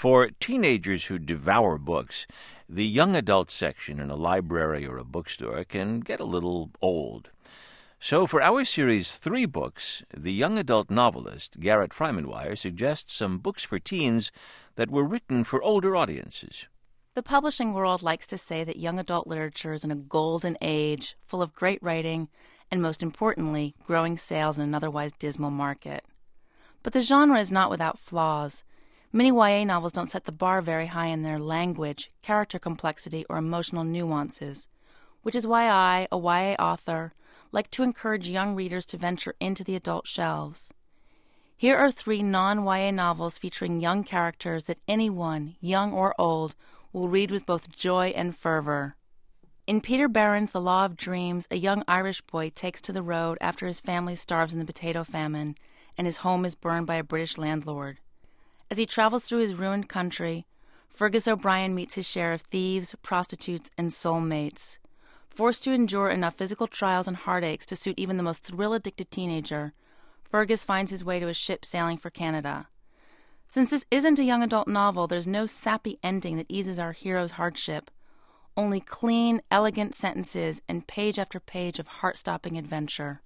For teenagers who devour books, the young adult section in a library or a bookstore can get a little old. So for our series 3 books, the young adult novelist Garrett Freimenweier suggests some books for teens that were written for older audiences. The publishing world likes to say that young adult literature is in a golden age, full of great writing, and most importantly, growing sales in an otherwise dismal market. But the genre is not without flaws. Many YA novels don't set the bar very high in their language, character complexity, or emotional nuances, which is why I, a YA author, like to encourage young readers to venture into the adult shelves. Here are 3 non-YA novels featuring young characters that anyone, young or old, will read with both joy and fervor. In Peter Barron's The Law of Dreams, a young Irish boy takes to the road after his family starves in the potato famine and his home is burned by a British landlord. As he travels through his ruined country, Fergus O'Brien meets his share of thieves, prostitutes, and soulmates. Forced to endure enough physical trials and heartaches to suit even the most thrill-addicted teenager, Fergus finds his way to a ship sailing for Canada. Since this isn't a young adult novel, there's no sappy ending that eases our hero's hardship. Only clean, elegant sentences and page after page of heart-stopping adventure.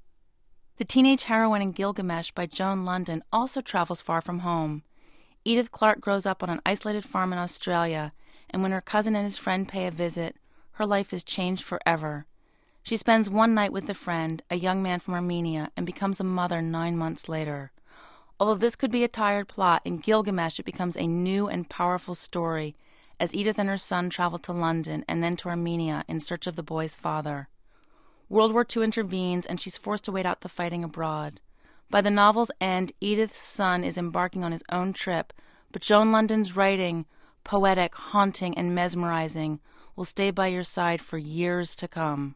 The teenage heroine in Gilgamesh by Joan London also travels far from home. Edith Clarke grows up on an isolated farm in Australia, and when her cousin and his friend pay a visit, her life is changed forever. She spends one night with the friend, a young man from Armenia, and becomes a mother 9 months later. Although this could be a tired plot, in Gilgamesh it becomes a new and powerful story as Edith and her son travel to London and then to Armenia in search of the boy's father. World War II intervenes and she's forced to wait out the fighting abroad. By the novel's end, Edith's son is embarking on his own trip, but Joan London's writing, poetic, haunting, and mesmerizing, will stay by your side for years to come.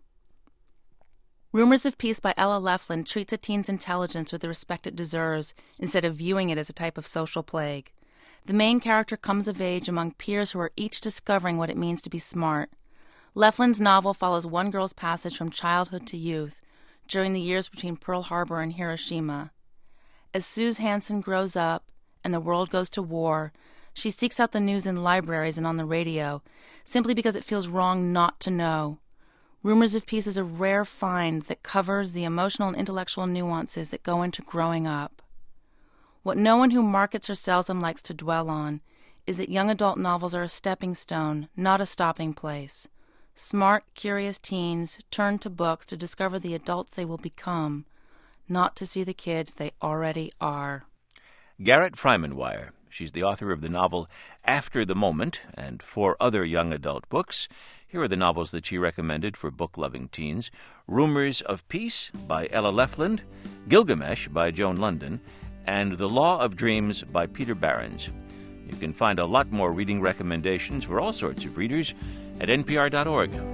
Rumors of Peace by Ella Leflin treats a teen's intelligence with the respect it deserves, instead of viewing it as a type of social plague. The main character comes of age among peers who are each discovering what it means to be smart. Leflin's novel follows one girl's passage from childhood to youth, during the years between Pearl Harbor and Hiroshima. As Suze Hansen grows up, and the world goes to war, she seeks out the news in libraries and on the radio, simply because it feels wrong not to know. Rumors of Peace is a rare find that covers the emotional and intellectual nuances that go into growing up. What no one who markets or sells them likes to dwell on is that young adult novels are a stepping stone, not a stopping place. Smart, curious teens turn to books to discover the adults they will become, not to see the kids they already are. Garrett Freimenweier. She's the author of the novel After the Moment and 4 other young adult books. Here are the novels that she recommended for book-loving teens. Rumors of Peace by Ella Leflin, Gilgamesh by Joan London, and The Law of Dreams by Peter Barron's. You can find a lot more reading recommendations for all sorts of readers at npr.org.